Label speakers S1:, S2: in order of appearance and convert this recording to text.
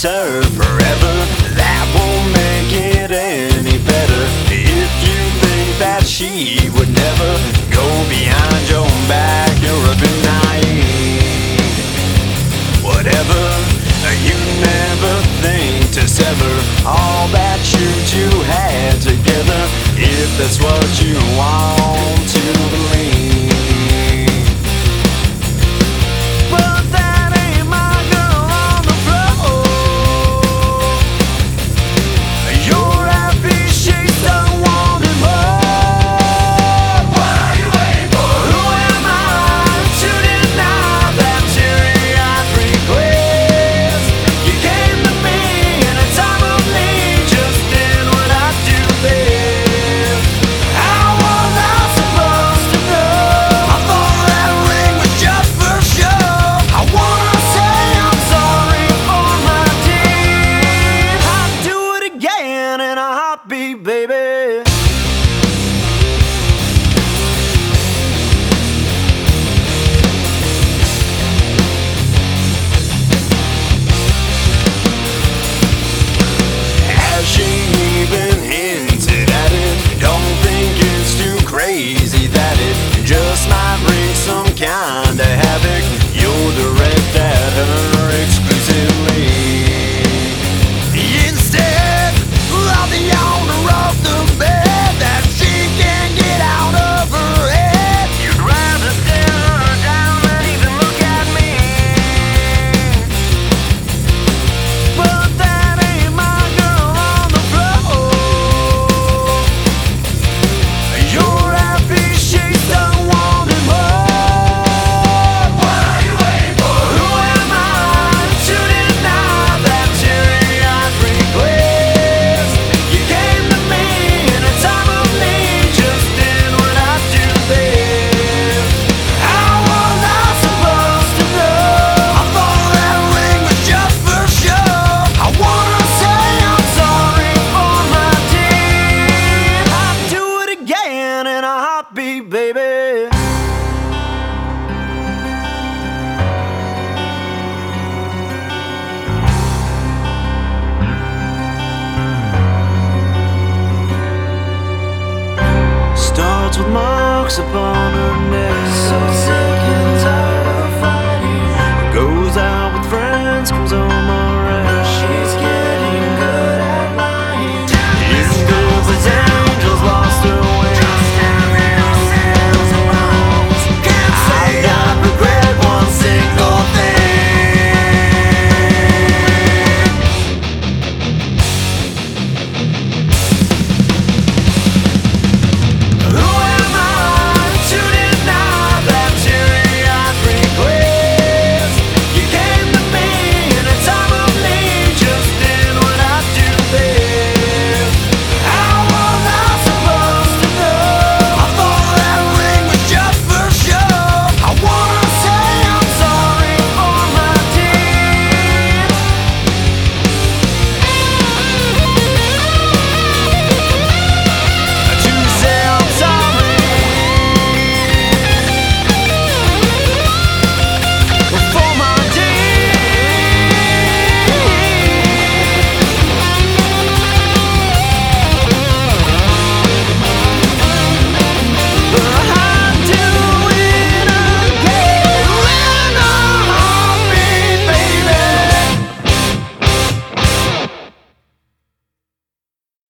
S1: her forever. That won't make it any better. If you think that she would never go behind your back, you're a bit naive. Whatever, you never think to sever all that you two had together, if that's what you want to believe. But that ain't my girl on the floor. You're happy, she's still wanting more. What are you waiting for? Who am I to deny that teary-eyed request? You came to me in a time of need, just did what I do best. How was I supposed to know? I thought that ring was just for show. I wanna say I'm sorry for my deed. I'd do it again in a heartbeat, baby. Has she even hinted at it? Don't think it's too crazy that it just might bring some kind of havoc. You'll direct at her exclusively. Instead of the owner of the bed that she can't get out of her head, you'd rather stare her down than even look at me. But that ain't my girl on the floor. You're happy, she's still wanting more. What are you waiting for? Who am I to deny that teary-eyed request? You came to me in a time of need, just did what I do best. How was I supposed to know? I thought that ring was just for show. I wanna say I'm sorry for my deed. I'd do it again in a heartbeat, baby. Starts with marks upon her neck. So sad.